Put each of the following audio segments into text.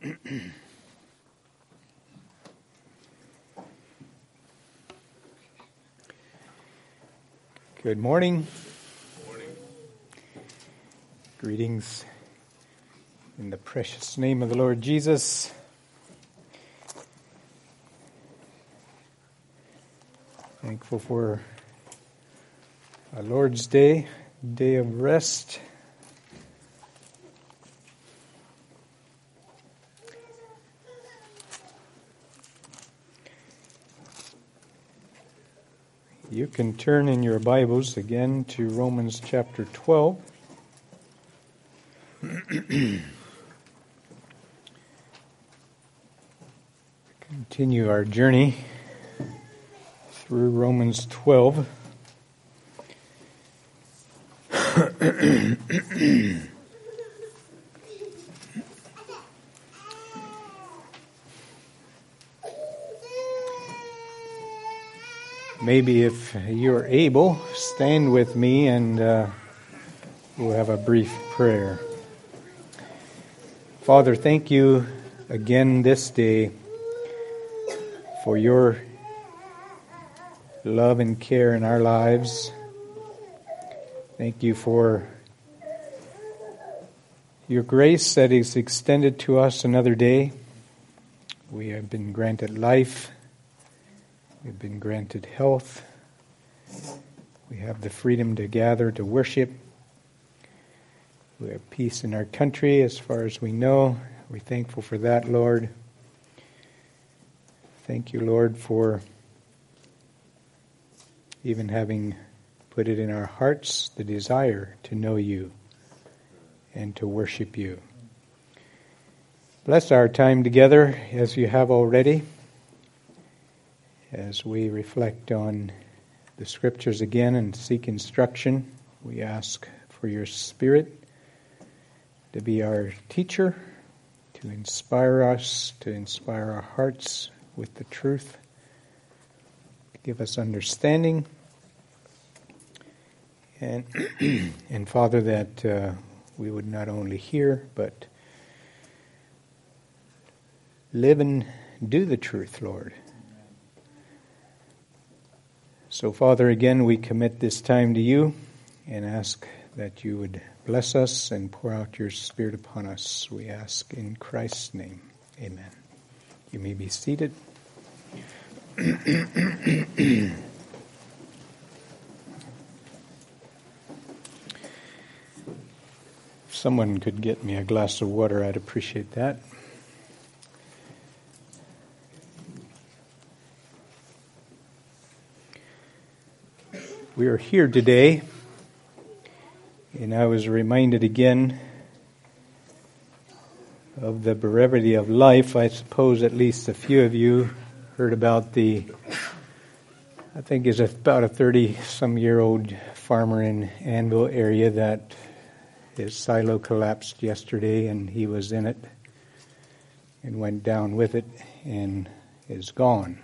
Good morning. Greetings in the precious name of the Lord Jesus. Thankful for our Lord's Day, day of rest. You can turn in your Bibles again to Romans chapter 12. Continue our journey through Romans 12. Maybe if you're able, stand with me and we'll have a brief prayer. Father, thank you again this day for your love and care in our lives. Thank you for your grace that is extended to us another day. We have been granted life. We've been granted health. We have the freedom to gather, to worship. We have peace in our country as far as we know. We're thankful for that, Lord. Thank you, Lord, for even having put it in our hearts the desire to know you and to worship you. Bless our time together as you have already. As we reflect on the Scriptures again and seek instruction, we ask for your Spirit to be our teacher, to inspire us, to inspire our hearts with the truth, to give us understanding, and Father, that we would not only hear, but live and do the truth, Lord. So, Father, again, we commit this time to you and ask that you would bless us and pour out your Spirit upon us. We ask in Christ's name. Amen. You may be seated. If someone could get me a glass of water, I'd appreciate that. We are here today, and I was reminded again of the brevity of life. I suppose at least a few of you heard about I think is about a 30-some-year-old farmer in Anvil area that his silo collapsed yesterday, and he was in it and went down with it and is gone.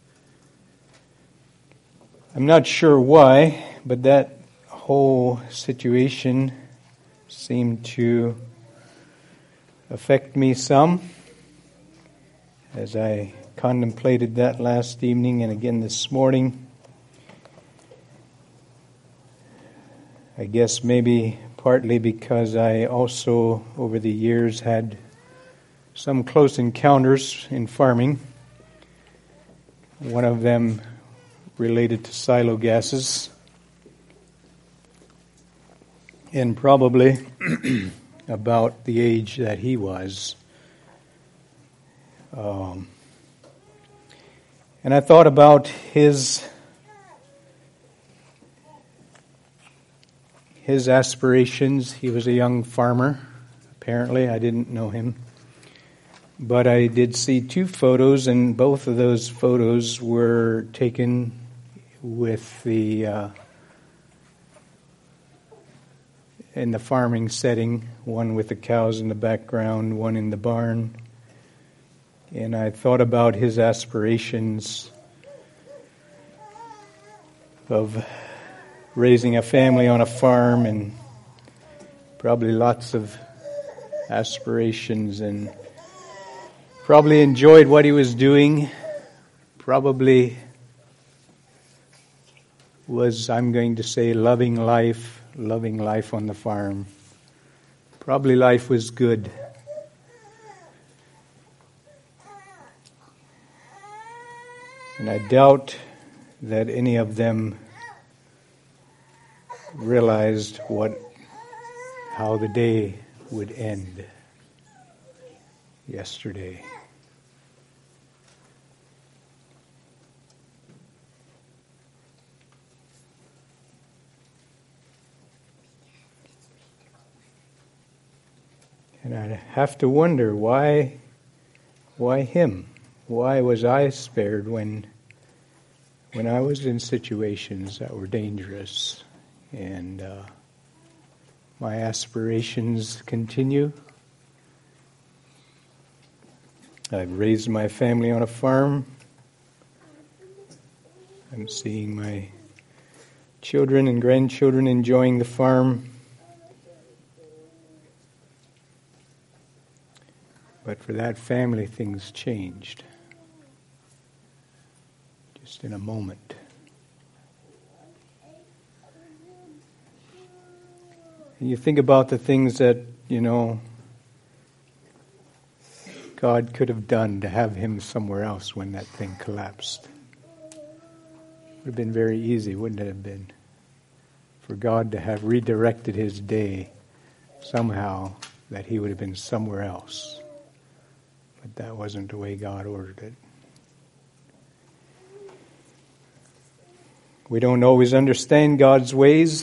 I'm not sure why, but that whole situation seemed to affect me some as I contemplated that last evening and again this morning. I guess maybe partly because I also over the years had some close encounters in farming. One of them related to silo gases, and probably about the age that he was. And I thought about his aspirations. He was a young farmer, apparently. I didn't know him. But I did see two photos, and both of those photos were taken with in the farming setting, one with the cows in the background, one in the barn. And I thought about his aspirations of raising a family on a farm, and probably lots of aspirations and Probably enjoyed what he was doing. Probably was, I'm going to say, loving life on the farm. Probably life was good. And I doubt that any of them realized how the day would end yesterday. And I have to wonder, why him? Why was I spared when I was in situations that were dangerous? And my aspirations continue. I've raised my family on a farm. I'm seeing my children and grandchildren enjoying the farm. But for that family, things changed. Just in a moment. And you think about the things that, God could have done to have him somewhere else when that thing collapsed. It would have been very easy, wouldn't it have been? For God to have redirected his day somehow, that he would have been somewhere else. But that wasn't the way God ordered it. We don't always understand God's ways.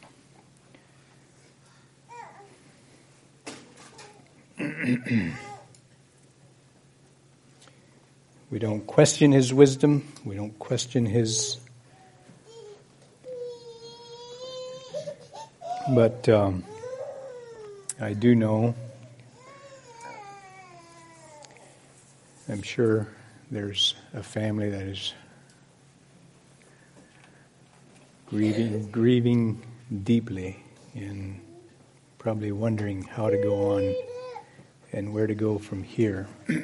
We don't question his wisdom. We don't question his... But I do know, I'm sure there's a family that is grieving deeply and probably wondering how to go on and where to go from here.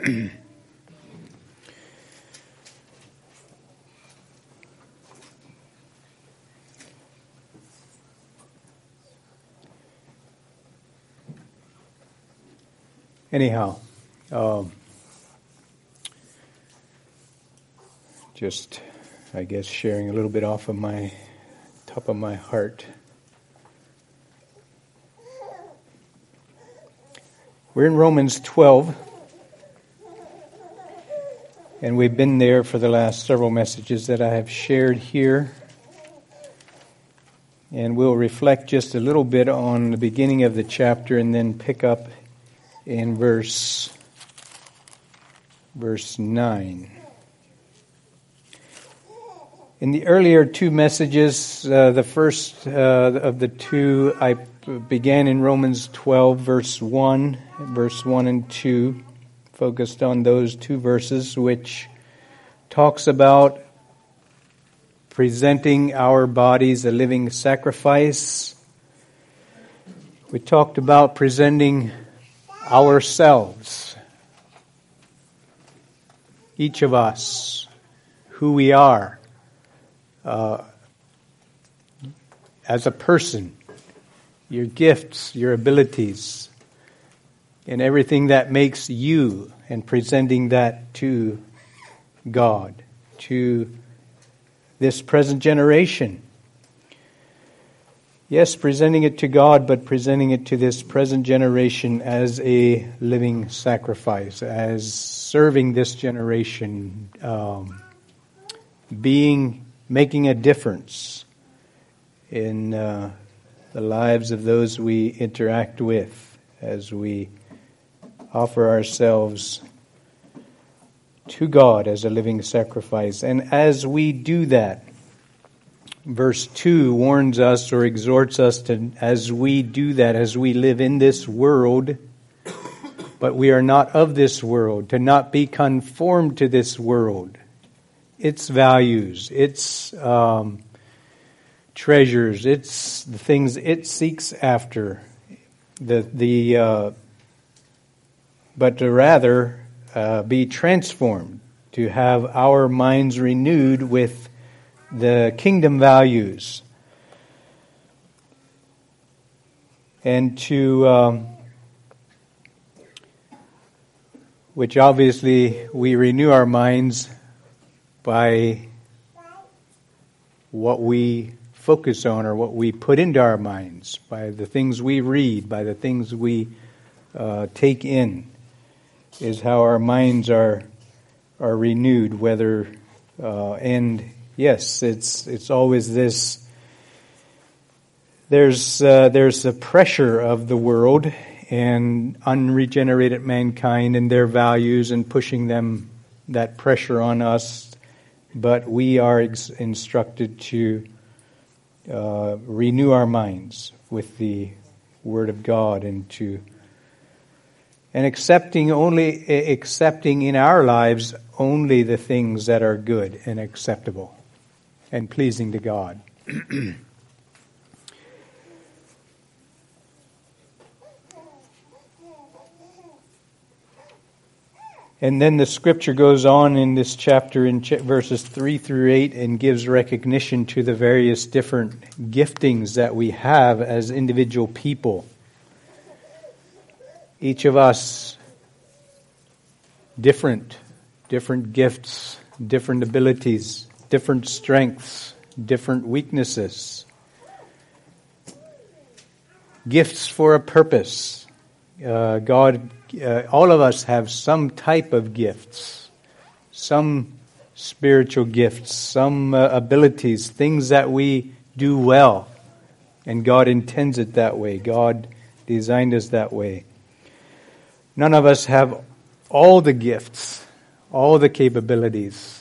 Anyhow, just, I guess, sharing a little bit off of my top of my heart. We're in Romans 12, and we've been there for the last several messages that I have shared here. And we'll reflect just a little bit on the beginning of the chapter and then pick up in verse 9. In the earlier two messages, the first of the two, I began in Romans 12, verse 1 and 2, focused on those two verses, which talks about presenting our bodies a living sacrifice. We talked about presenting ourselves, each of us, who we are as a person, your gifts, your abilities, and everything that makes you, and presenting that to God, to this present generation. Yes, presenting it to God, but presenting it to this present generation as a living sacrifice, as serving this generation, making a difference in the lives of those we interact with, as we offer ourselves to God as a living sacrifice. And as we do that, verse 2 warns us or exhorts us to, as we do that, as we live in this world, but we are not of this world, to not be conformed to this world, its values, its treasures, its the things it seeks after, but to rather be transformed, to have our minds renewed with the kingdom values, and to which obviously we renew our minds by what we focus on or what we put into our minds, by the things we read, by the things we take in, is how our minds are renewed. Whether and yes, it's always this. There's the pressure of the world and unregenerated mankind and their values and pushing that pressure on us, but we are instructed to renew our minds with the Word of God and accepting in our lives only the things that are good and acceptable and pleasing to God. And then the scripture goes on in this chapter in verses 3 through 8 and gives recognition to the various different giftings that we have as individual people. Each of us, different gifts, different abilities, different strengths, different weaknesses. Gifts for a purpose. All of us have some type of gifts, some spiritual gifts, some abilities, things that we do well, and God intends it that way. God designed us that way. None of us have all the gifts, all the capabilities.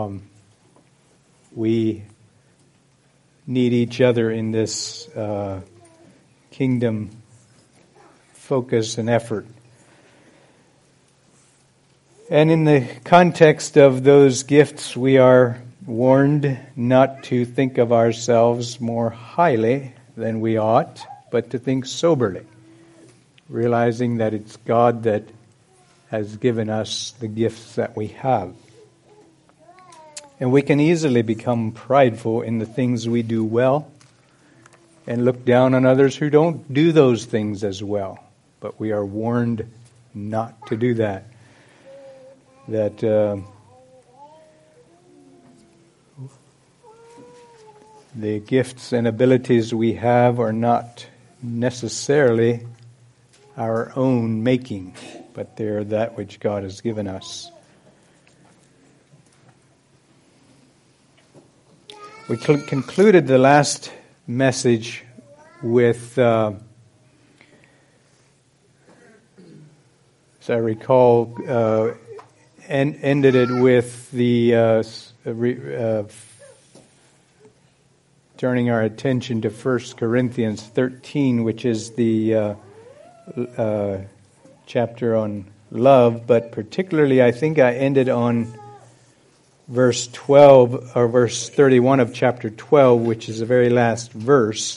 We need each other in this kingdom focus and effort. And in the context of those gifts, we are warned not to think of ourselves more highly than we ought, but to think soberly, realizing that it's God that has given us the gifts that we have. And we can easily become prideful in the things we do well and look down on others who don't do those things as well. But we are warned not to do that. That the gifts and abilities we have are not necessarily our own making, but they're that which God has given us. We concluded the last message with, as I recall, and ended it with the turning our attention to 1 Corinthians 13, which is the chapter on love, but particularly I think I ended on verse 12 or verse 31 of chapter 12, which is the very last verse.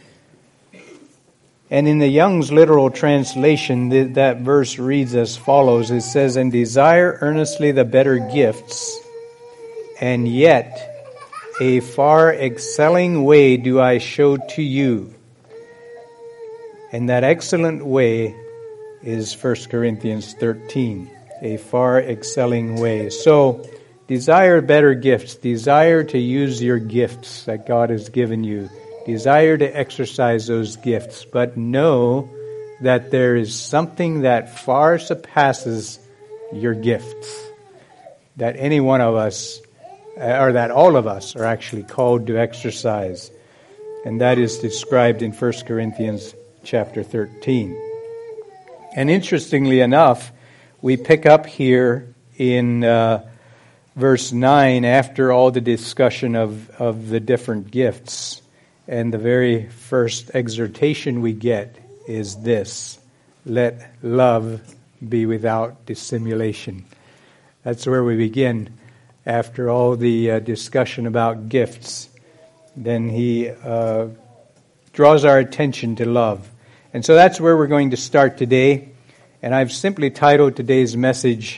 And in the Young's literal translation, that verse reads as follows. It says, "And desire earnestly the better gifts, and yet a far excelling way do I show to you." And that excellent way is 1 Corinthians 13, a far excelling way. So, desire better gifts. Desire to use your gifts that God has given you. Desire to exercise those gifts, but know that there is something that far surpasses your gifts, that any one of us, or that all of us, are actually called to exercise. And that is described in 1 Corinthians chapter 13. And interestingly enough, we pick up here in verse 9, after all the discussion of the different gifts. And the very first exhortation we get is this: let love be without dissimulation. That's where we begin after all the discussion about gifts. Then he draws our attention to love. And so that's where we're going to start today. And I've simply titled today's message,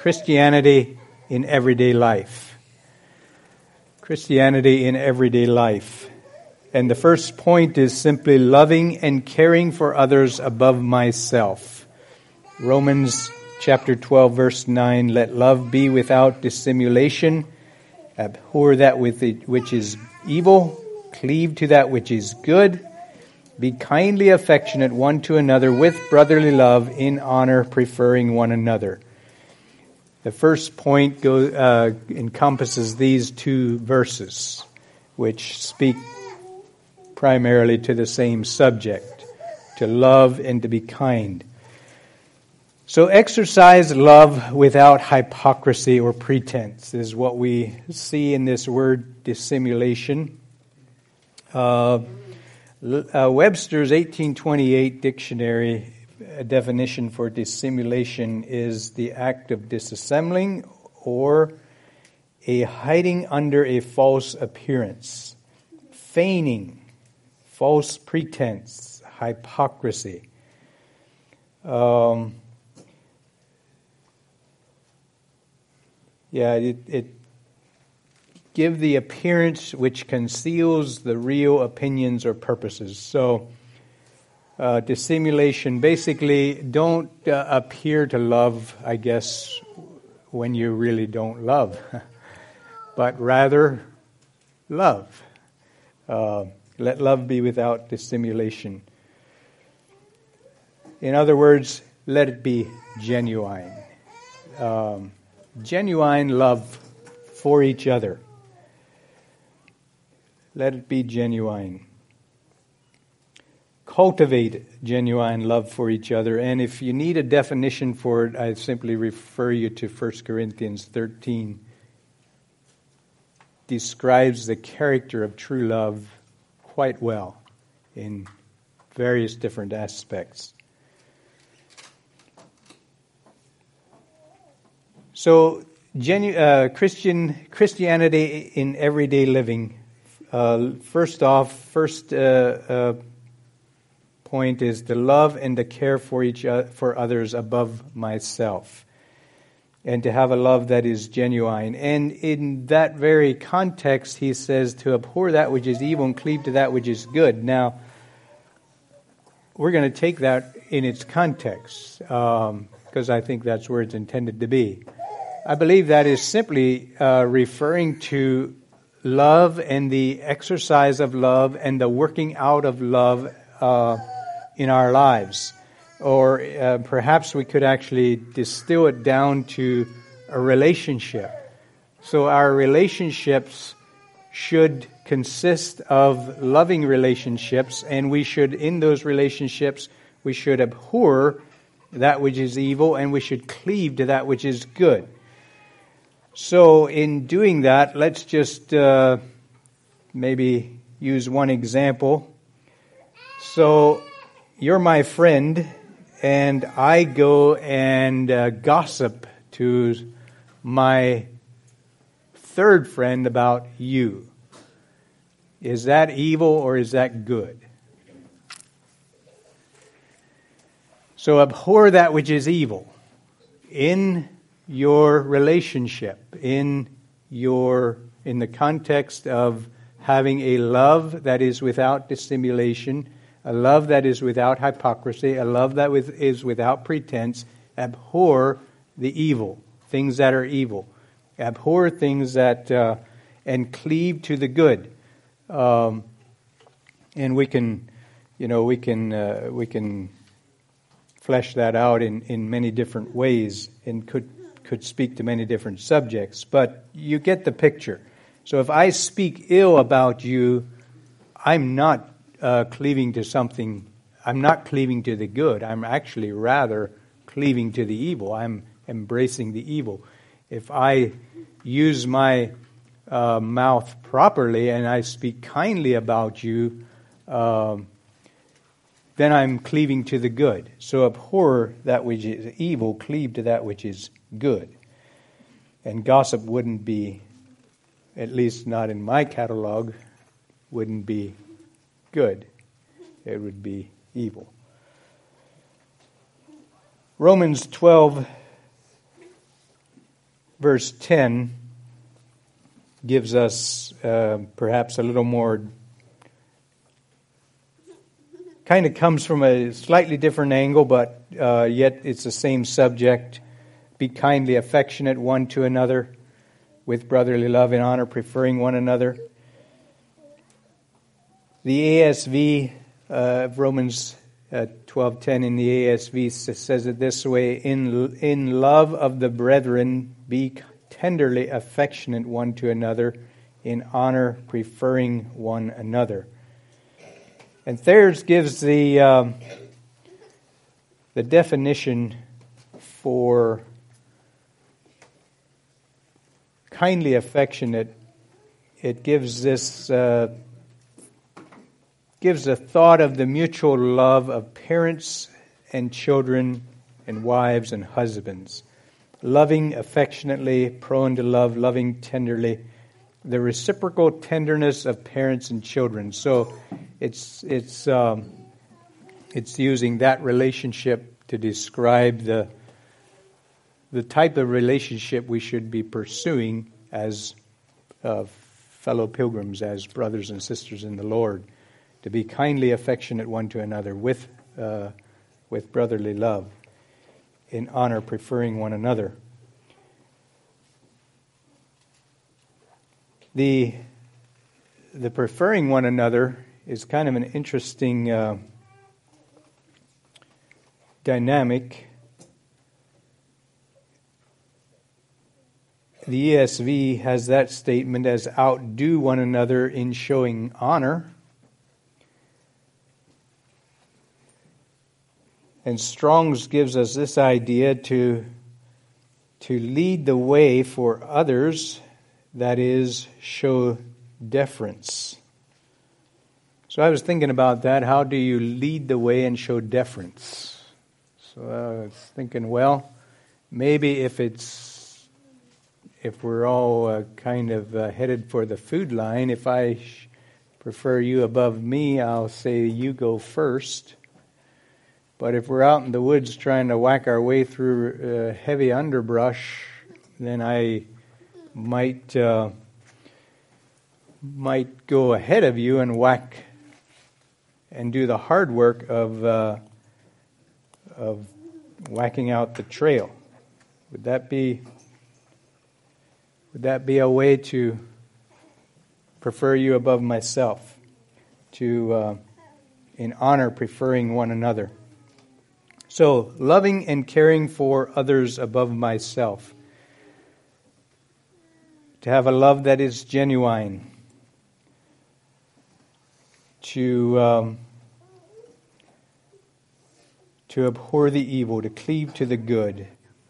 Christianity in everyday life. Christianity in everyday life. And the first point is simply loving and caring for others above myself. Romans chapter 12, verse 9, let love be without dissimulation. Abhor that which is evil. Cleave to that which is good. Be kindly affectionate one to another with brotherly love, in honor, preferring one another. The first point encompasses these two verses, which speak primarily to the same subject, to love and to be kind. So exercise love without hypocrisy or pretense is what we see in this word dissimulation. Webster's 1828 dictionary definition for dissimulation is the act of disassembling or a hiding under a false appearance, feigning, false pretense, hypocrisy. It give the appearance which conceals the real opinions or purposes. So, dissimulation, basically, don't appear to love, I guess, when you really don't love, but rather love. Let love be without dissimulation. In other words, let it be genuine. Genuine love for each other. Let it be genuine. Cultivate genuine love for each other. And if you need a definition for it, I simply refer you to 1 Corinthians 13. Describes the character of true love quite well in various different aspects. So, Christianity in everyday living. First point is to love and to care for others above myself, and to have a love that is genuine. And in that very context, he says to abhor that which is evil and cleave to that which is good. Now, we're going to take that in its context, because I think that's where it's intended to be. I believe that is simply referring to love and the exercise of love and the working out of love in our lives. Or perhaps we could actually distill it down to a relationship. So our relationships should consist of loving relationships, and we should, in those relationships, we should abhor that which is evil, and we should cleave to that which is good. So in doing that, let's just maybe use one example. So you're my friend, and I go and gossip to my third friend about you. Is that evil or is that good? So abhor that which is evil in your relationship, in the context of having a love that is without dissimulation, a love that is without hypocrisy, a love that is without pretense. Abhor the evil, things that are evil. Abhor things that, and cleave to the good. And we can flesh that out in many different ways, and could speak to many different subjects. But you get the picture. So if I speak ill about you, I'm not cleaving to something. I'm not cleaving to the good. I'm actually rather cleaving to the evil. I'm embracing the evil. If I use my mouth properly and I speak kindly about you, then I'm cleaving to the good. So abhor that which is evil, cleave to that which is good. And gossip wouldn't be, at least not in my catalog, wouldn't be good. It would be evil. Romans 12, verse 10 gives us perhaps a little more, kind of comes from a slightly different angle, but yet it's the same subject. Be kindly affectionate one to another with brotherly love and honor, preferring one another. The ASV of Romans 12:10 in the ASV says it this way: in love of the brethren, be tenderly affectionate one to another, in honor preferring one another. And Thayer's gives the definition for kindly affectionate. It gives this gives a thought of the mutual love of parents and children and wives and husbands. Loving affectionately, prone to love, loving tenderly. The reciprocal tenderness of parents and children. So it's using that relationship to describe the type of relationship we should be pursuing as fellow pilgrims, as brothers and sisters in the Lord, to be kindly affectionate one to another with brotherly love, in honor preferring one another. The preferring one another is kind of an interesting dynamic. The ESV has that statement as outdo one another in showing honor. And Strong's gives us this idea to lead the way for others, that is, show deference. So I was thinking about that. How do you lead the way and show deference? So I was thinking, well, maybe if we're all kind of headed for the food line, if I prefer you above me, I'll say you go first. But if we're out in the woods trying to whack our way through heavy underbrush, then I might go ahead of you and whack and do the hard work of whacking out the trail. Would that be a way to prefer you above myself? To in honor preferring one another. So, loving and caring for others above myself. To have a love that is genuine. To abhor the evil, to cleave to the good.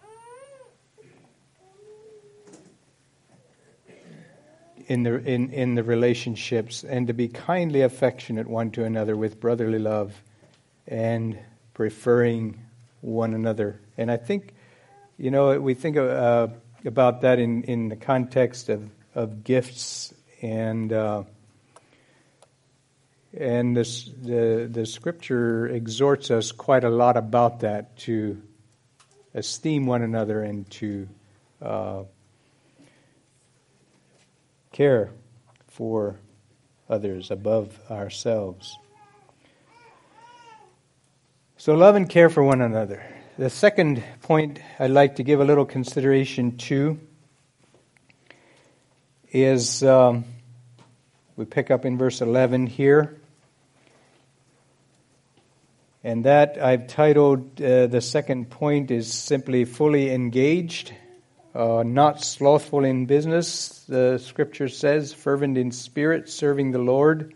In the relationships, and to be kindly affectionate one to another with brotherly love and preferring one another. And I think, we think about that in the context of gifts, and the Scripture exhorts us quite a lot about that, to esteem one another and to care for others above ourselves. So love and care for one another. The second point I'd like to give a little consideration to is, we pick up in verse 11 here. And that I've titled, the second point is simply fully engaged, not slothful in business, the Scripture says, fervent in spirit, serving the Lord.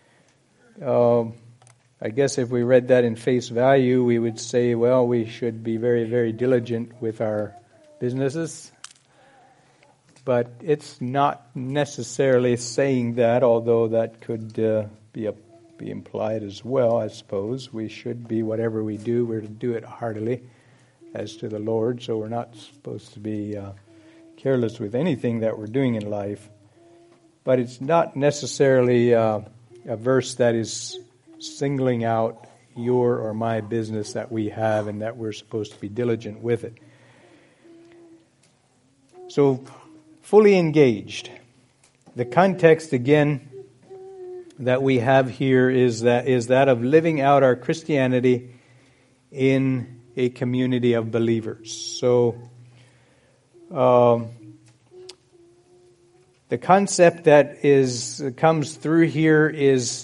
I guess if we read that in face value, we would say, well, we should be very, very diligent with our businesses. But it's not necessarily saying that, although that could be implied as well, I suppose. We should be, whatever we do, we're to do it heartily as to the Lord. So we're not supposed to be careless with anything that we're doing in life. But it's not necessarily a verse that is singling out your or my business that we have and that we're supposed to be diligent with it. So, fully engaged. The context, again, that we have here is that of living out our Christianity in a community of believers. So, the concept that comes through here is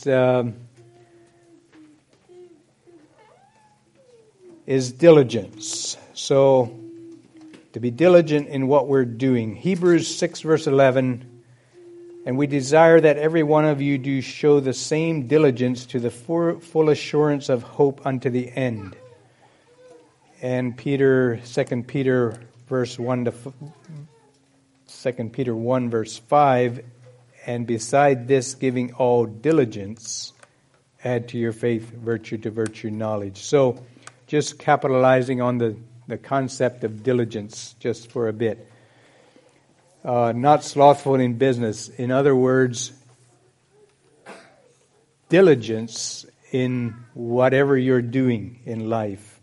diligence. So, to be diligent in what we're doing. Hebrews 6 verse 11, and we desire that every one of you do show the same diligence to the full assurance of hope unto the end. And 2 Peter 1 verse 5, and beside this giving all diligence, add to your faith virtue, to virtue knowledge. So just capitalizing on the concept of diligence just for a bit. Not slothful in business. In other words, diligence in whatever you're doing in life.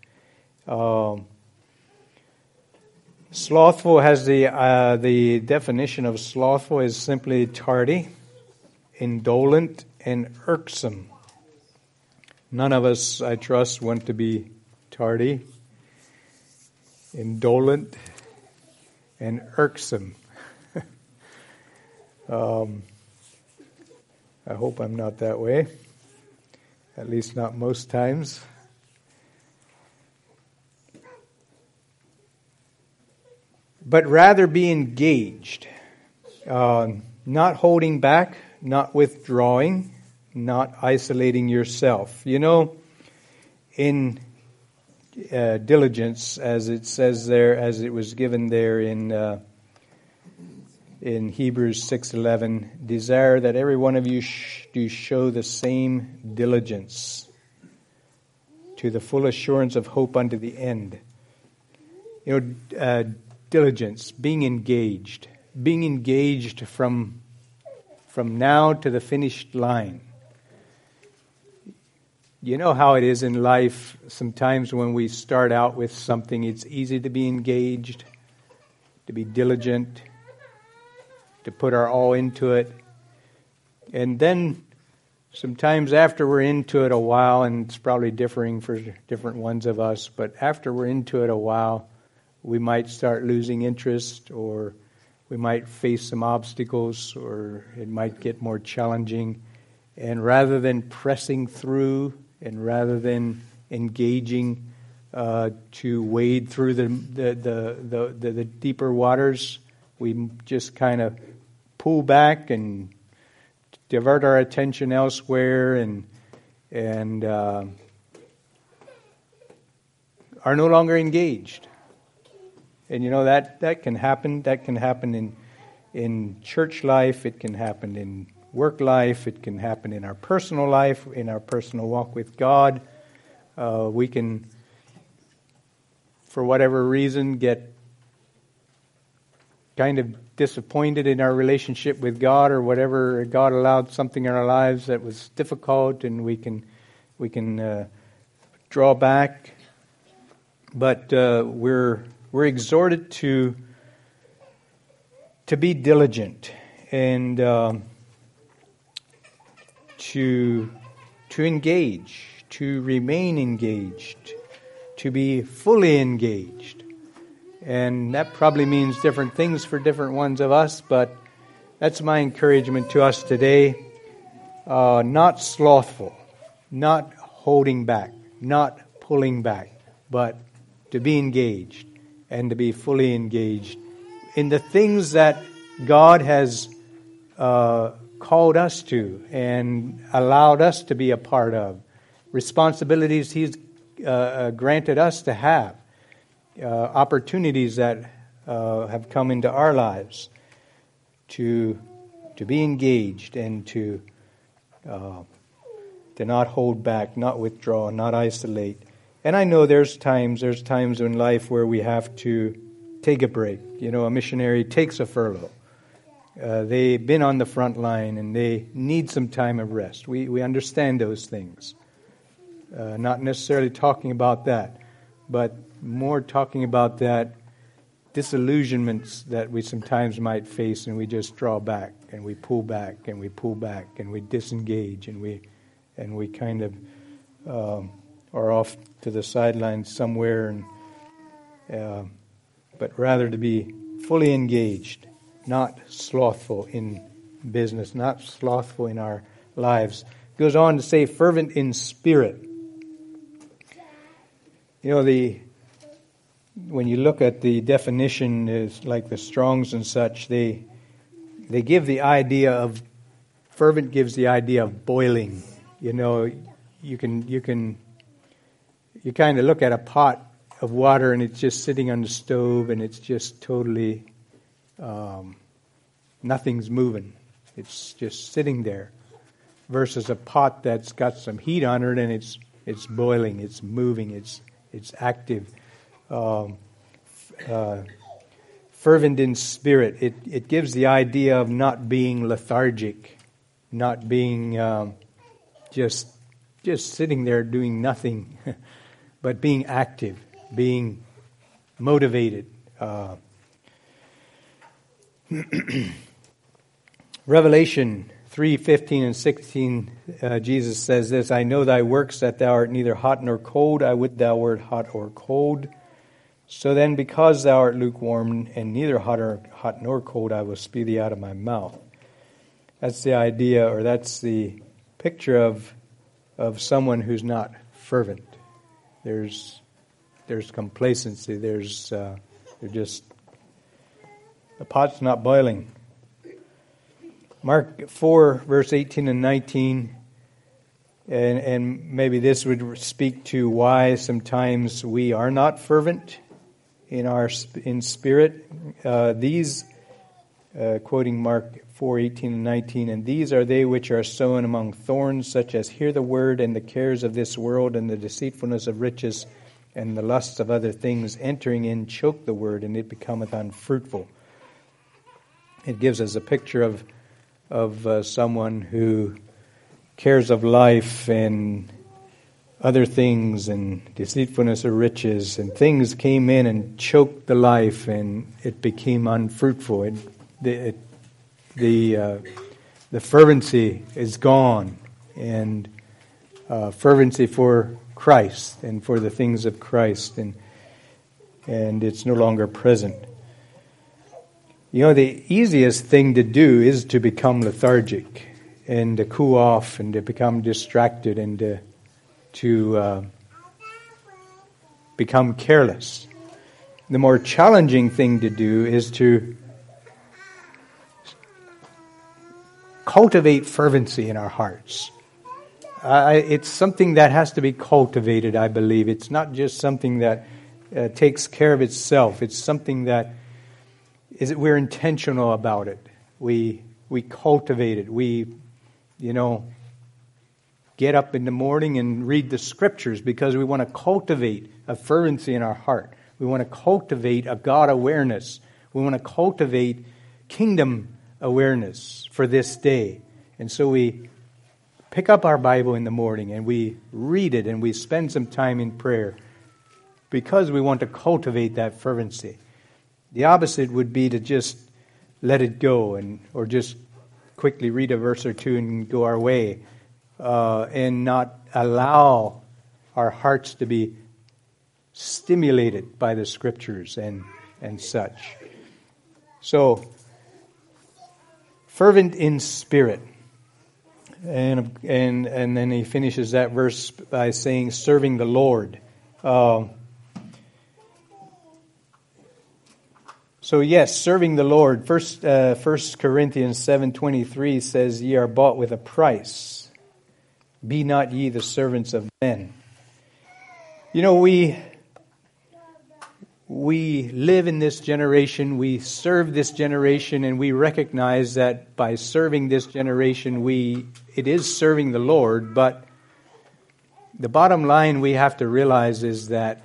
Slothful has the definition of slothful is simply tardy, indolent, and irksome. None of us, I trust, want to be tardy, indolent, and irksome. I hope I'm not that way, at least not most times. But rather be engaged, not holding back, not withdrawing, not isolating yourself. You know, in diligence, as it says there, as it was given there in Hebrews 6:11, desire that every one of you do show the same diligence to the full assurance of hope unto the end. You know, diligence, being engaged from now to the finished line. You know how it is in life. Sometimes when we start out with something, it's easy to be engaged, to be diligent, to put our all into it. And then sometimes after we're into it a while, and it's probably differing for different ones of us, but after we're into it a while, we might start losing interest, or we might face some obstacles, or it might get more challenging. And rather than pressing through, and rather than engaging to wade through the deeper waters, we just kind of pull back and divert our attention elsewhere, and are no longer engaged. And you know that can happen. That can happen in church life. It can happen in work life. It can happen in our personal life, in our personal walk with God. We can, for whatever reason, get kind of disappointed in our relationship with God, or whatever. God allowed something in our lives that was difficult, and we can draw back. But we're exhorted to be diligent and to engage, to remain engaged, to be fully engaged. And that probably means different things for different ones of us, but that's my encouragement to us today. Not slothful, not holding back, not pulling back, but to be engaged and to be fully engaged in the things that God has called us to and allowed us to be a part of, responsibilities He's granted us to have, opportunities that have come into our lives to be engaged and to not hold back, not withdraw, not isolate. And I know there's times in life where we have to take a break. You know, a missionary takes a furlough. They've been on the front line and they need some time of rest. We understand those things. Not necessarily talking about that, but more talking about that disillusionments that we sometimes might face, and we just draw back, and we pull back, and we pull back, and we disengage, and we kind of are off to the sidelines somewhere, and but rather to be fully engaged, not slothful in business, not slothful in our lives. It goes on to say, fervent in spirit. You know, when you look at the definition, is like the Strongs and such, they give the idea of, fervent gives the idea of boiling. You know, you kind of look at a pot of water and it's just sitting on the stove and it's just totally, nothing's moving. It's just sitting there. Versus a pot that's got some heat on it and it's boiling, it's moving, it's active. Fervent in spirit. It gives the idea of not being lethargic, not being just sitting there doing nothing, but being active, being motivated. Revelation 3:15 and 16, Jesus says this, I know thy works, that thou art neither hot nor cold. I would thou wert hot or cold. So then, because thou art lukewarm and neither hot nor cold, I will spew thee out of my mouth. That's the idea, or that's the picture of someone who's not fervent. There's complacency. They're just, the pot's not boiling. Mark 4, verse 18 and 19, and maybe this would speak to why sometimes we are not fervent in spirit. These, quoting Mark 4, 18 and 19, and these are they which are sown among thorns, such as hear the word, and the cares of this world, and the deceitfulness of riches, and the lusts of other things, entering in, choke the word, and it becometh unfruitful. It gives us a picture of someone who cares of life and other things and deceitfulness of riches, and things came in and choked the life, and it became unfruitful. The fervency is gone, and fervency for Christ and for the things of Christ, and it's no longer present. You know, the easiest thing to do is to become lethargic and to cool off and to become distracted and to become careless. The more challenging thing to do is to cultivate fervency in our hearts. It's something that has to be cultivated, I believe. It's not just something that takes care of itself. It's something that we're intentional about it. We cultivate it. We, get up in the morning and read the scriptures because we want to cultivate a fervency in our heart. We want to cultivate a God awareness. We want to cultivate kingdom awareness for this day. And so we pick up our Bible in the morning and we read it and we spend some time in prayer because we want to cultivate that fervency. The opposite would be to just let it go or just quickly read a verse or two and go our way, and not allow our hearts to be stimulated by the scriptures and such. So, fervent in spirit. And then he finishes that verse by saying, serving the Lord. So yes, serving the Lord. First Corinthians 7:23 says, "Ye are bought with a price. Be not ye the servants of men." You know, we live in this generation, we serve this generation, and we recognize that by serving this generation, it is serving the Lord. But the bottom line we have to realize is that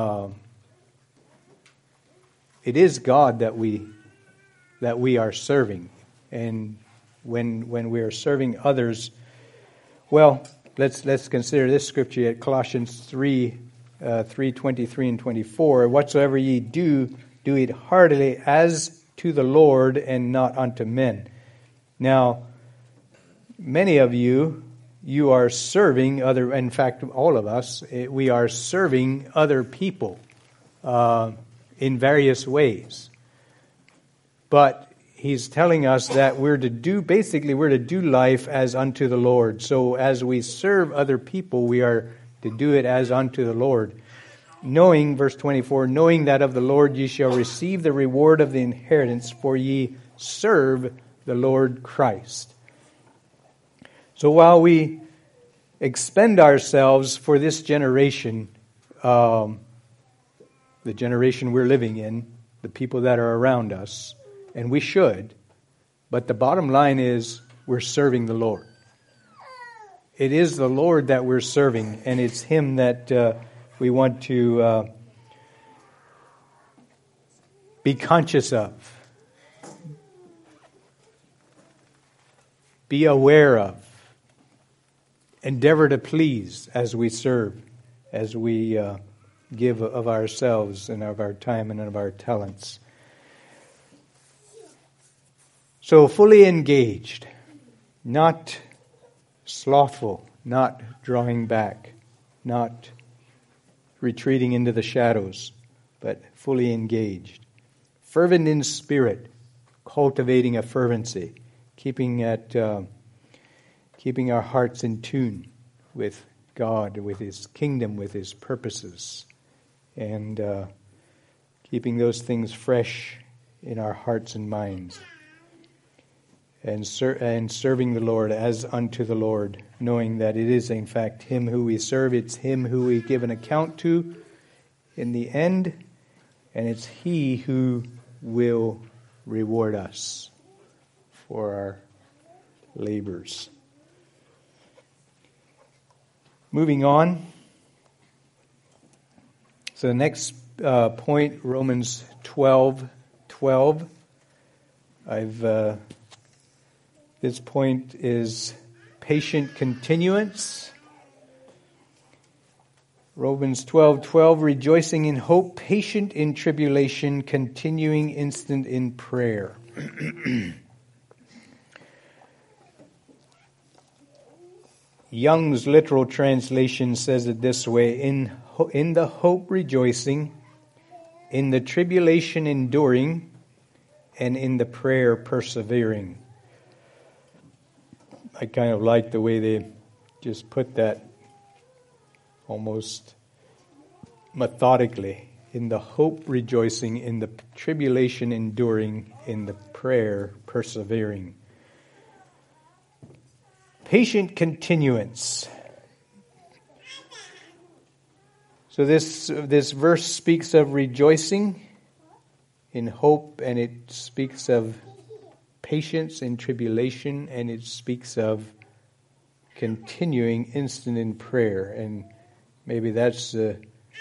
it is God that we are serving, and when we are serving others, well, let's consider this scripture at Colossians 3:23 and 24. Whatsoever ye do do it heartily as to the Lord and not unto men. Now, many of you are serving other, in fact, all of us, we are serving other people in various ways. But he's telling us that we're to do life as unto the Lord. So as we serve other people, we are to do it as unto the Lord. Knowing, verse 24, knowing that of the Lord ye shall receive the reward of the inheritance, for ye serve the Lord Christ. So while we expend ourselves for this generation, the generation we're living in, the people that are around us, and we should, but the bottom line is we're serving the Lord. It is the Lord that we're serving, and it's Him that we want to be conscious of, be aware of, endeavor to please as we serve, as we give of ourselves and of our time and of our talents. So fully engaged, not slothful, not drawing back, not retreating into the shadows, but fully engaged. Fervent in spirit, cultivating a fervency, keeping our hearts in tune with God, with His kingdom, with His purposes, and keeping those things fresh in our hearts and minds. And serving the Lord as unto the Lord, knowing that it is in fact Him who we serve, it's Him who we give an account to in the end, and it's He who will reward us for our labors. Moving on. So the next point, Romans 12:12. This point is patient continuance. Romans 12:12, rejoicing in hope, patient in tribulation, continuing instant in prayer. Young's literal translation says it this way, in the hope rejoicing, in the tribulation enduring, and in the prayer persevering. I kind of like the way they just put that almost methodically. In the hope rejoicing, in the tribulation enduring, in the prayer persevering. Patient continuance. So this verse speaks of rejoicing in hope, and it speaks of patience in tribulation, and it speaks of continuing instant in prayer. And maybe that's the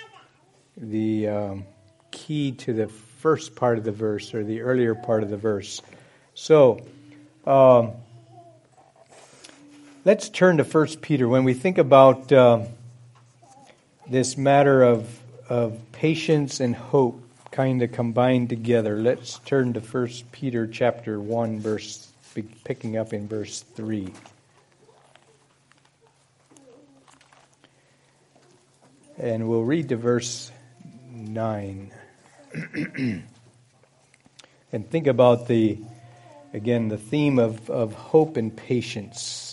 key to the first part of the verse, or the earlier part of the verse. So let's turn to 1 Peter. When we think about this matter of patience and hope kind of combined together, let's turn to 1 Peter chapter 1, picking up in verse 3. And we'll read to verse 9. And think about the theme of hope and patience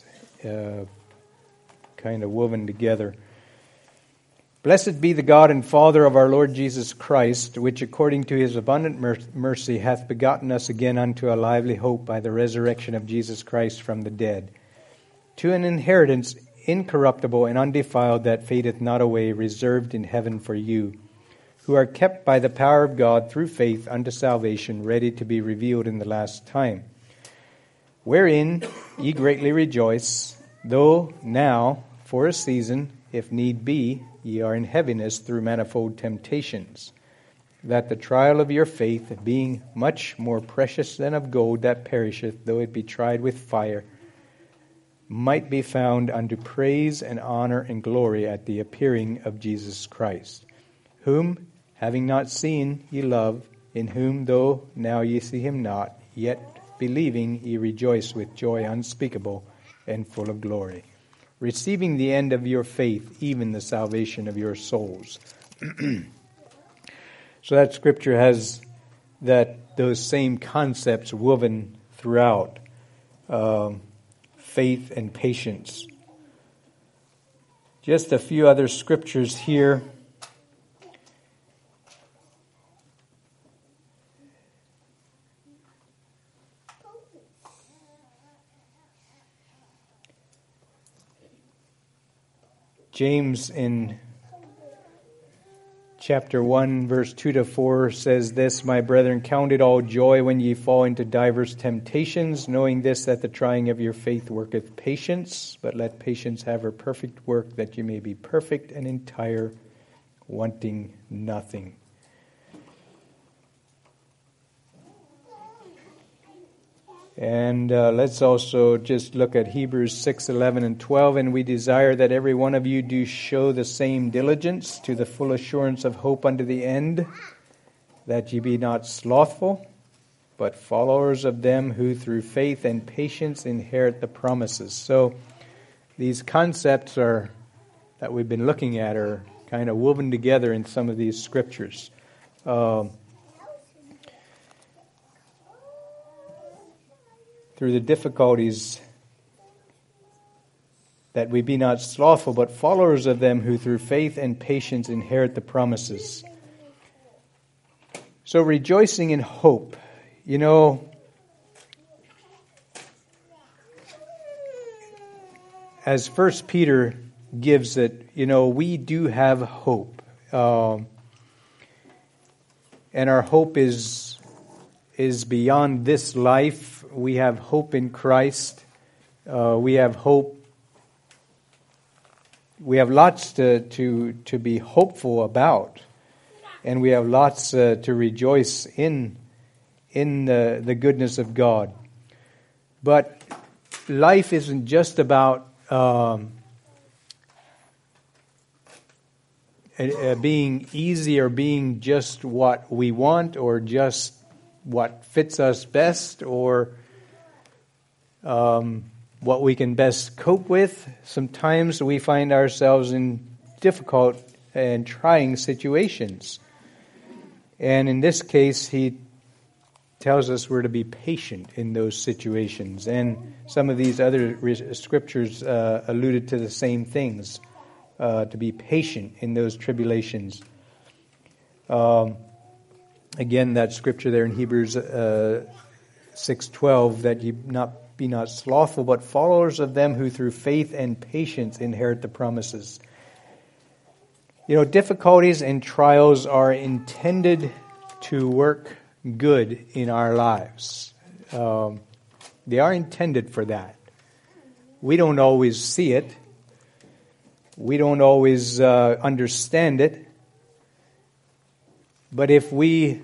kind of woven together. Blessed be the God and Father of our Lord Jesus Christ, which according to His abundant mercy hath begotten us again unto a lively hope by the resurrection of Jesus Christ from the dead, to an inheritance incorruptible and undefiled that fadeth not away, reserved in heaven for you, who are kept by the power of God through faith unto salvation, ready to be revealed in the last time. Wherein ye greatly rejoice, though now, for a season, if need be, ye are in heaviness through manifold temptations, that the trial of your faith, being much more precious than of gold that perisheth, though it be tried with fire, might be found unto praise and honor and glory at the appearing of Jesus Christ, whom, having not seen, ye love, in whom, though now ye see him not, yet believing ye rejoice with joy unspeakable and full of glory, receiving the end of your faith, even the salvation of your souls. So that scripture has those same concepts woven throughout, faith and patience. Just a few other scriptures here. James in chapter 1, verse 2-4 says this, My brethren, count it all joy when ye fall into divers temptations, knowing this, that the trying of your faith worketh patience. But let patience have her perfect work, that ye may be perfect and entire, wanting nothing. And let's also just look at Hebrews 6:11 and 12. And we desire that every one of you do show the same diligence to the full assurance of hope unto the end, that ye be not slothful, but followers of them who through faith and patience inherit the promises. So these concepts that we've been looking at are kind of woven together in some of these scriptures. Through the difficulties, that we be not slothful, but followers of them who through faith and patience inherit the promises. So rejoicing in hope. You know, as 1 Peter gives it, you know, we do have hope. And our hope is beyond this life. We have hope in Christ. We have hope. We have lots to be hopeful about, and we have lots to rejoice in the goodness of God. But life isn't just about being easy or being just what we want or just what fits us best or what we can best cope with. Sometimes we find ourselves in difficult and trying situations. And in this case, he tells us we're to be patient in those situations. And some of these other scriptures alluded to the same things, to be patient in those tribulations. Again, that scripture there in Hebrews 6:12, that ye be not slothful, but followers of them who through faith and patience inherit the promises. You know, difficulties and trials are intended to work good in our lives. They are intended for that. We don't always see it. We don't always understand it. But if we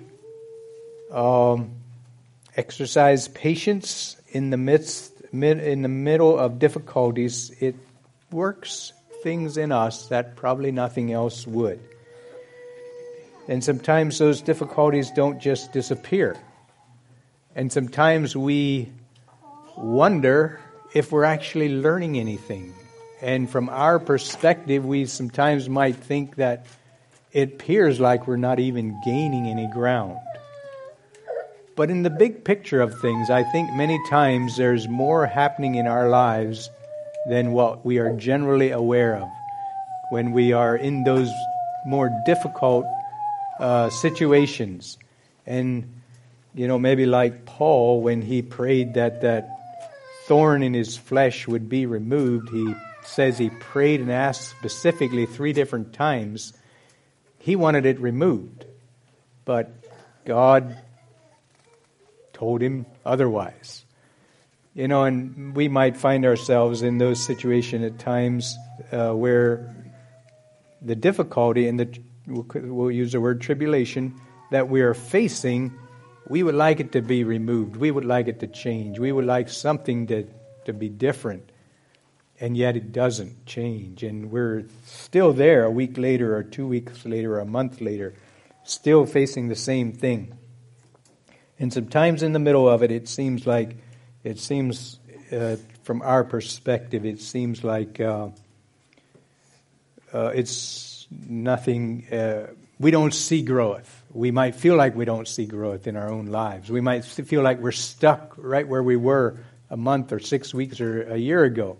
exercise patience in the middle of difficulties, it works things in us that probably nothing else would. And sometimes those difficulties don't just disappear. And sometimes we wonder if we're actually learning anything. And from our perspective, we sometimes might think that it appears like we're not even gaining any ground. But in the big picture of things, I think many times there's more happening in our lives than what we are generally aware of when we are in those more difficult situations. And, you know, maybe like Paul, when he prayed that thorn in his flesh would be removed, he says he prayed and asked specifically 3 different times. He wanted it removed, but God told him otherwise. You know, and we might find ourselves in those situations at times where the difficulty and we'll use the word tribulation that we are facing, we would like it to be removed. We would like it to change. We would like something to be different. And yet it doesn't change. And we're still there a week later or 2 weeks later or a month later, still facing the same thing. And sometimes in the middle of it seems from our perspective, it seems like it's nothing. We don't see growth. We might feel like we don't see growth in our own lives. We might feel like we're stuck right where we were a month or 6 weeks or a year ago.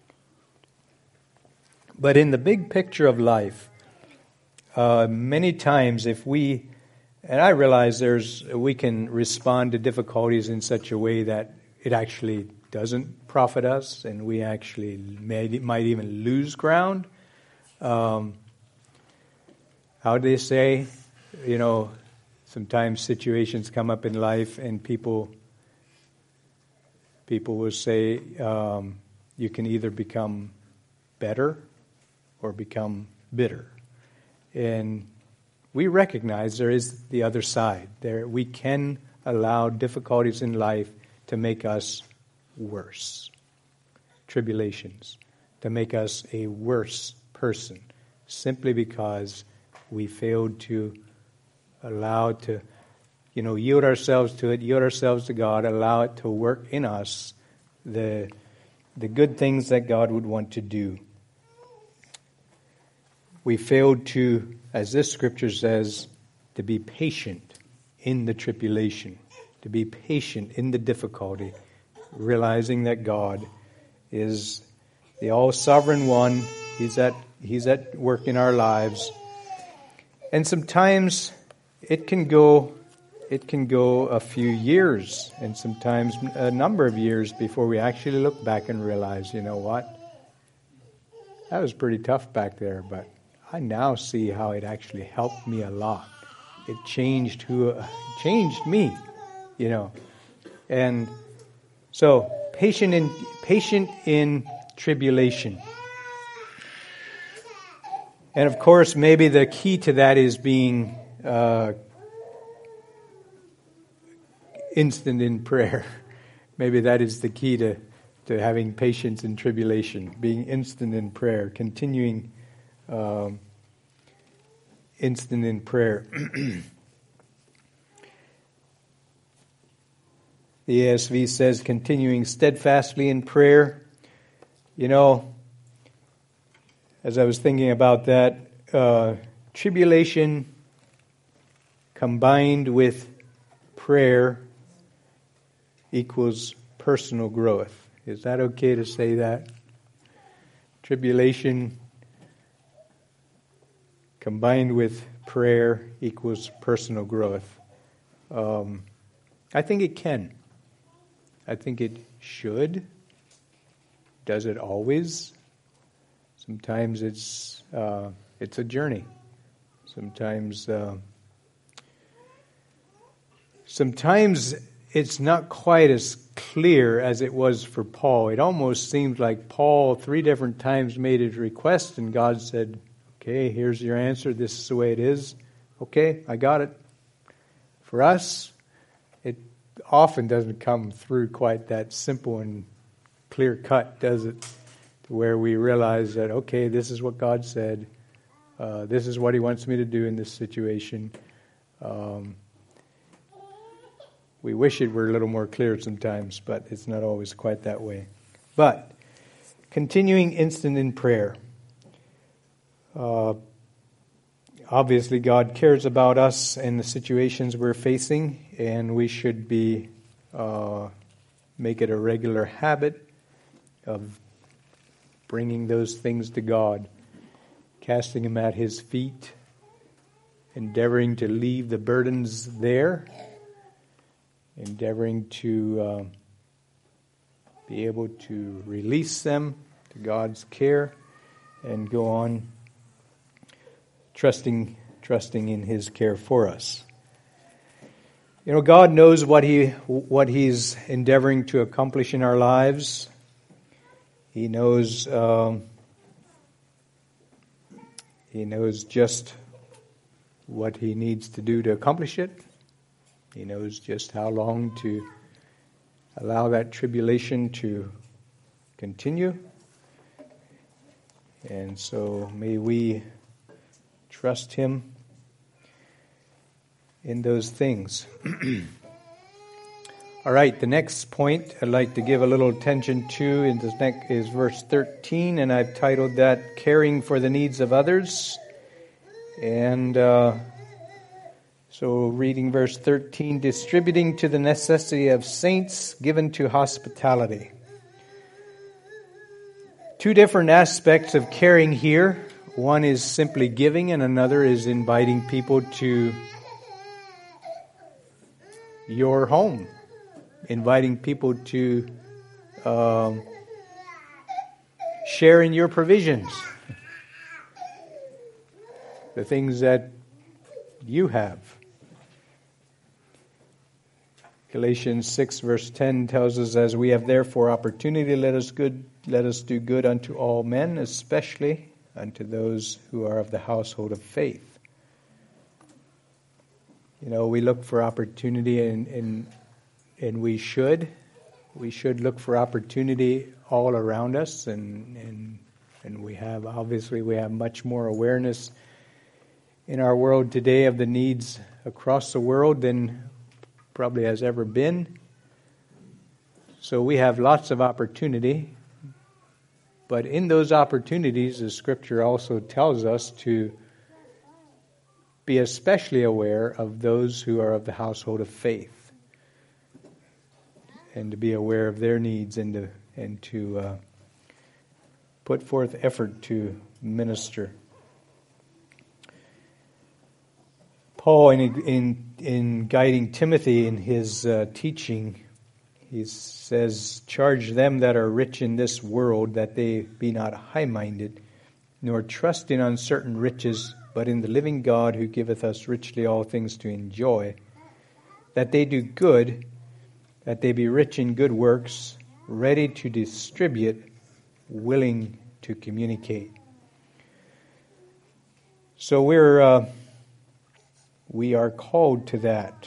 But in the big picture of life, many times and I realize we can respond to difficulties in such a way that it actually doesn't profit us, and we actually might even lose ground. How do they say? Sometimes situations come up in life, and people will say you can either become better or become bitter. And we recognize there is the other side. We can allow difficulties in life to make us worse. Tribulations, to make us a worse person, simply because we failed to allow to, yield ourselves to it, yield ourselves to God, allow it to work in us the good things that God would want to do. We failed to, as this scripture says, to be patient in the tribulation, to be patient in the difficulty, realizing that God is the all-sovereign one. He's at work in our lives. And sometimes it can go a few years, and sometimes a number of years before we actually look back and realize, you know what? That was pretty tough back there, but I now see how it actually helped me a lot. It changed me, And so patient in tribulation. And of course, maybe the key to that is being instant in prayer. Maybe that is the key to having patience in tribulation, being instant in prayer, continuing instant in prayer. The ASV says, continuing steadfastly in prayer. As I was thinking about that, tribulation combined with prayer equals personal growth. Is that okay to say that? Tribulation combined with prayer equals personal growth. I think it can. I think it should. Does it always? Sometimes it's a journey. Sometimes it's not quite as clear as it was for Paul. It almost seems like Paul 3 different times made his request, and God said, okay, here's your answer. This is the way it is. Okay, I got it. For us, it often doesn't come through quite that simple and clear cut, does it? To where we realize that, okay, this is what God said. This is what He wants me to do in this situation. We wish it were a little more clear sometimes, but it's not always quite that way. But continuing instant in prayer. Obviously, God cares about us and the situations we're facing, and we should make it a regular habit of bringing those things to God, casting them at His feet, endeavoring to leave the burdens there, endeavoring to be able to release them to God's care and go on trusting in His care for us. God knows what He's endeavoring to accomplish in our lives. He knows just what He needs to do to accomplish it. He knows just how long to allow that tribulation to continue. And so may we trust Him in those things. All right, the next point I'd like to give a little attention to in this next is verse 13, and I've titled that Caring for the Needs of Others. And so reading verse 13, distributing to the necessity of saints, given to hospitality. Two different aspects of caring here. One is simply giving, and another is inviting people to your home. Inviting people to share in your provisions. The things that you have. Galatians 6 verse 10 tells us, as we have therefore opportunity, let us do good unto all men, especially unto those who are of the household of faith. You know, we look for opportunity and we should look for opportunity all around us, and we have much more awareness in our world today of the needs across the world than probably has ever been. So we have lots of opportunity, but in those opportunities, the Scripture also tells us to be especially aware of those who are of the household of faith. And to be aware of their needs and to put forth effort to minister. Paul, in guiding Timothy in his teaching, he says, "Charge them that are rich in this world, that they be not high-minded, nor trust in uncertain riches, but in the living God, who giveth us richly all things to enjoy, that they do good, that they be rich in good works, ready to distribute, willing to communicate." So we are called to that.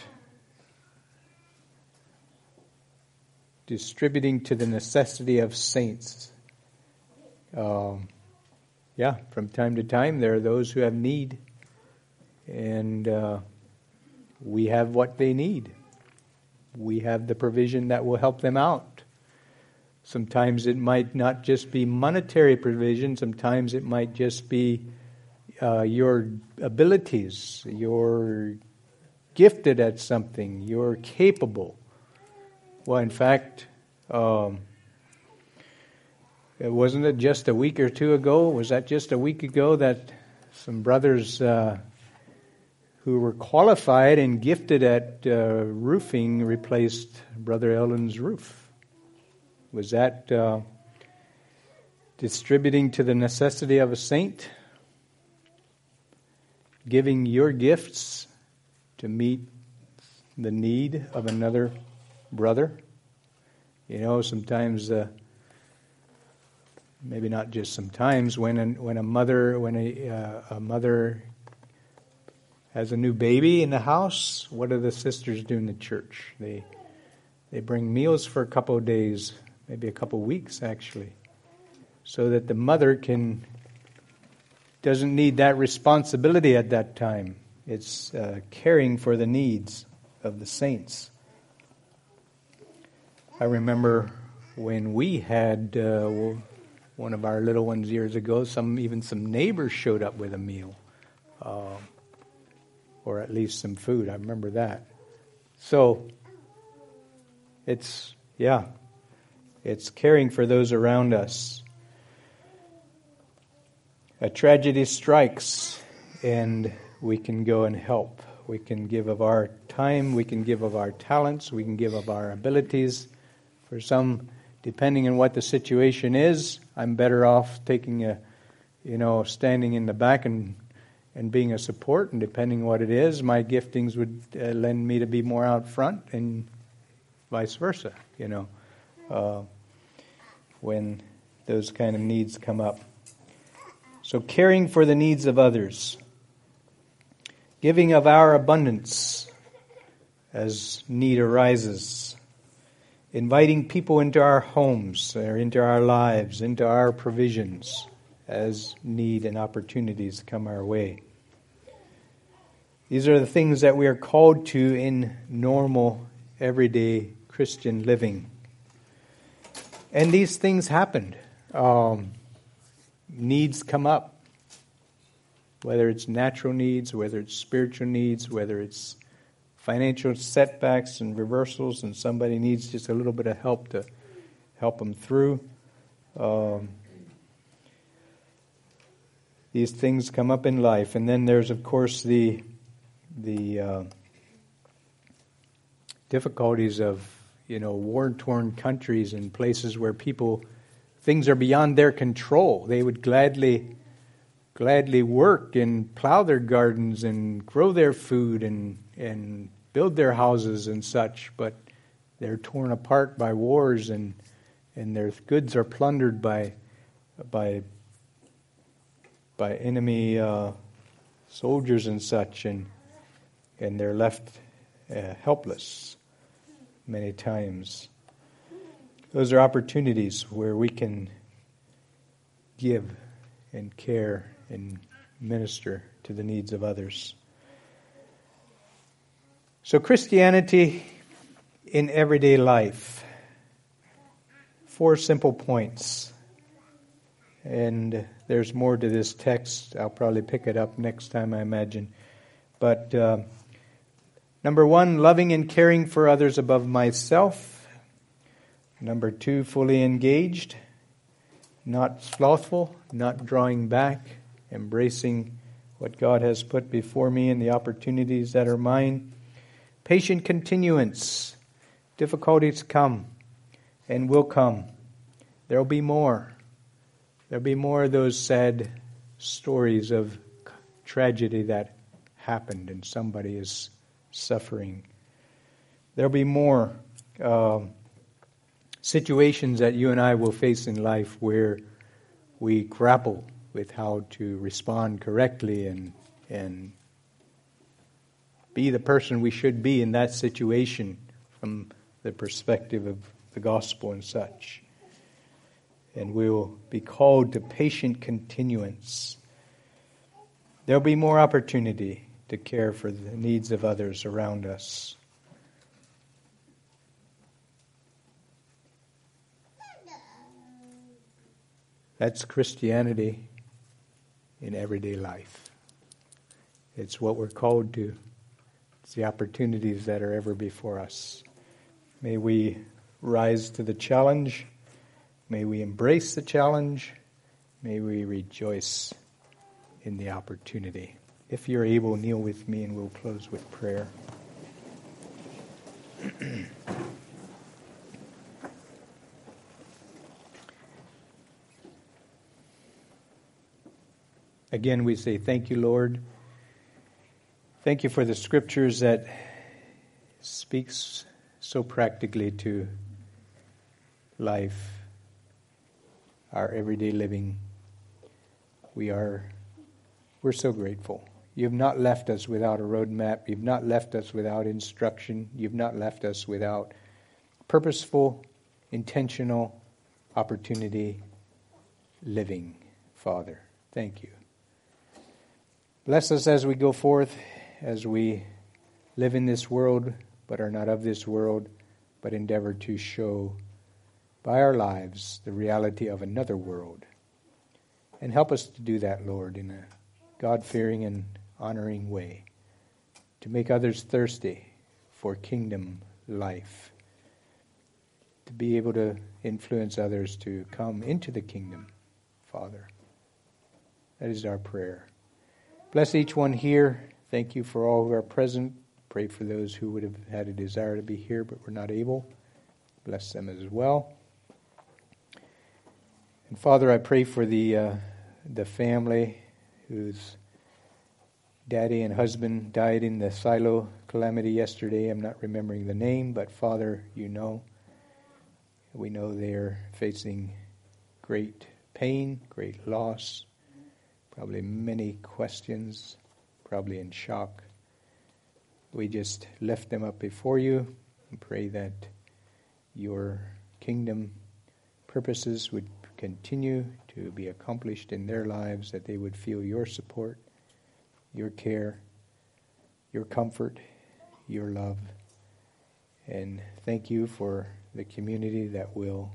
Distributing to the necessity of saints. From time to time there are those who have need, and we have what they need. We have the provision that will help them out. Sometimes it might not just be monetary provision. Sometimes it might just be your abilities. You're gifted at something. You're capable. Well, in fact, wasn't it just a week or two ago? Was that just a week ago that some brothers who were qualified and gifted at roofing replaced Brother Ellen's roof? Was that distributing to the necessity of a saint? Giving your gifts to meet the need of another brother? You know, sometimes, maybe not just sometimes, when a mother has a new baby in the house, what do the sisters do in the church? They bring meals for a couple of days, maybe a couple of weeks actually, so that the mother doesn't need that responsibility at that time. It's caring for the needs of the saints. I remember when we had one of our little ones years ago, some neighbors showed up with a meal. Or at least some food. I remember that. So, it's caring for those around us. A tragedy strikes, and we can go and help. We can give of our time, we can give of our talents, we can give of our abilities. For some, depending on what the situation is, I'm better off taking standing in the back and being a support, and depending on what it is, my giftings would lend me to be more out front, and vice versa, when those kind of needs come up. So caring for the needs of others. Giving of our abundance as need arises. Inviting people into our homes, or into our lives, into our provisions, as need and opportunities come our way. These are the things that we are called to in normal, everyday Christian living. And these things happened. Needs come up, whether it's natural needs, whether it's spiritual needs, whether it's financial setbacks and reversals, and somebody needs just a little bit of help to help them through. These things come up in life. And then there's, of course, the difficulties of, war-torn countries and places where things are beyond their control. They would gladly work and plow their gardens and grow their food and build their houses and such, but they're torn apart by wars and their goods are plundered by enemy soldiers and such, and they're left helpless many times. Those are opportunities where we can give and care and minister to the needs of others. So Christianity in everyday life. 4 simple points. And there's more to this text. I'll probably pick it up next time, I imagine. But number 1, loving and caring for others above myself. Number 2, fully engaged, not slothful, not drawing back, embracing what God has put before me and the opportunities that are mine. Patient continuance. Difficulties come and will come. There will be more. There'll be more of those sad stories of tragedy that happened and somebody is suffering. There'll be more situations that you and I will face in life where we grapple with how to respond correctly and be the person we should be in that situation from the perspective of the gospel and such. And we will be called to patient continuance. There'll be more opportunity to care for the needs of others around us. That's Christianity in everyday life. It's what we're called to. It's the opportunities that are ever before us. May we rise to the challenge. May we embrace the challenge. May we rejoice in the opportunity. If you're able, kneel with me and we'll close with prayer. Again, we say thank you, Lord. Thank you for the scriptures that speaks so practically to life, our everyday living. We're so grateful. You've not left us without a roadmap. You've not left us without instruction. You've not left us without purposeful, intentional opportunity living, Father. Thank you. Bless us as we go forth, as we live in this world, but are not of this world, but endeavor to show by our lives the reality of another world. And help us to do that, Lord, in a God-fearing and honoring way, to make others thirsty for kingdom life, to be able to influence others to come into the kingdom, Father. That is our prayer. Bless each one here. Thank you for all who are present. Pray for those who would have had a desire to be here but were not able. Bless them as well. And Father, I pray for the family whose daddy and husband died in the silo calamity yesterday. I'm not remembering the name, but Father, you know. We know they're facing great pain, great loss, probably many questions, probably in shock. We just lift them up before you and pray that your kingdom purposes would continue to be accomplished in their lives, that they would feel your support, your care, your comfort, your love, And thank you for the community that will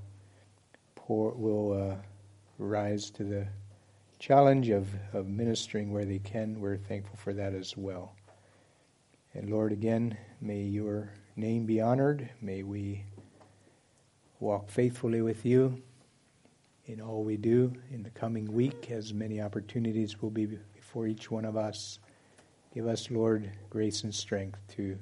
rise to the challenge of ministering where they can. We're thankful for that as well. And Lord, again, may your name be honored. May we walk faithfully with you in all we do in the coming week, as many opportunities will be before each one of us. Give us, Lord, grace and strength to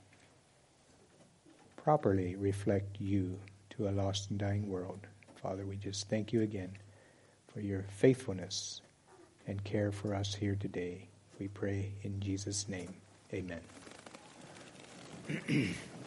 properly reflect you to a lost and dying world. Father, we just thank you again for your faithfulness and care for us here today. We pray in Jesus' name. Amen.